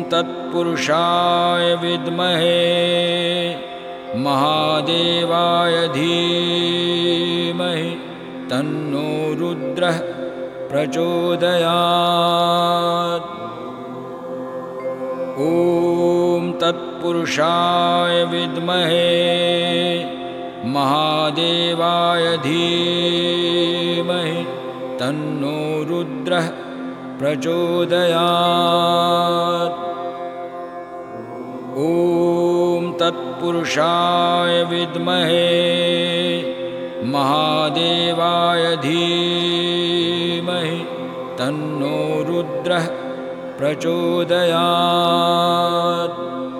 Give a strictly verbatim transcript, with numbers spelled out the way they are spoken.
तत्पुरुषाय विद्महे महादेवाय धीमहि तन्नो रुद्रः प्रचोदयात्। ॐ तत्पुरुषाय विद्महे महादेवाय धीमहि तन्नो रुद्रः प्रचोदयात्। ॐ तत्पुरुषाय विद्महे महादेवाय धीमहि तन्नो रुद्रः प्रचोदयात्।